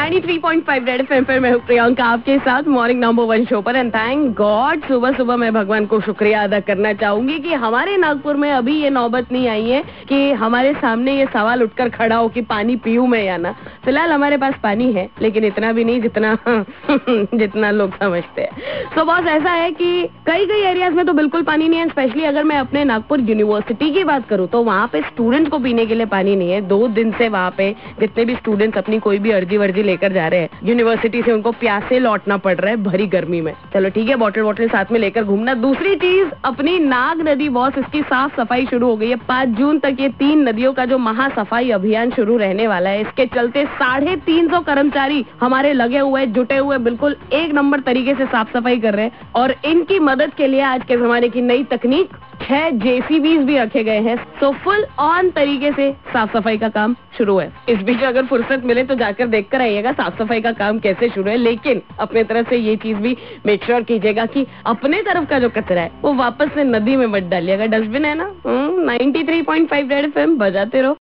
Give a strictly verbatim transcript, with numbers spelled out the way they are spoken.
Ninety three point five red FM पर मैं हूँ प्रियंका आपके साथ मॉर्निंग नंबर वन शो पर। एंड थैंक गॉड सुबह सुबह मैं भगवान को शुक्रिया अदा करना चाहूंगी कि हमारे नागपुर में अभी ये नौबत नहीं आई है कि हमारे सामने ये सवाल उठकर खड़ा हो कि पानी पीऊं मैं या ना। फिलहाल हमारे पास पानी है, लेकिन इतना भी नहीं जितना जितना लोग समझते हैं। तो बॉस ऐसा है कि कई कई एरियाज में तो बिल्कुल पानी नहीं है। स्पेशली अगर मैं अपने नागपुर यूनिवर्सिटी की बात करूं तो वहाँ पे स्टूडेंट्स को पीने के लिए पानी नहीं है। दो दिन से वहाँ पे जितने भी स्टूडेंट्स अपनी कोई भी अर्जी वर्जी लेकर जा रहे हैं यूनिवर्सिटी से, उनको प्यासे लौटना पड़ रहा है भरी गर्मी में। चलो ठीक है, बॉटल वॉटल साथ में लेकर घूमना। दूसरी चीज, अपनी नाग नदी बॉस, इसकी साफ सफाई शुरू हो गई है। पांच जून तक ये तीन नदियों का जो महासफाई अभियान शुरू रहने वाला है, इसके चलते साढ़े तीन सौ कर्मचारी हमारे लगे हुए जुटे हुए बिल्कुल एक नंबर तरीके से साफ सफाई कर रहे हैं। और इनकी मदद के लिए आज के जमाने की नई तकनीक छह जेसीबीज भी रखे गए हैं। तो फुल ऑन तरीके से साफ सफाई का काम शुरू है। इस बीच अगर फुर्सत मिले तो जाकर देखकर आइएगा साफ सफाई का काम कैसे शुरू है। लेकिन अपने तरफ से ये चीज भी मेक श्योर कीजिएगा कि अपने तरफ का जो कचरा है वो वापस से नदी में मत डालिएगा। डस्टबिन है ना। Ninety three point five red FM बजाते रहो।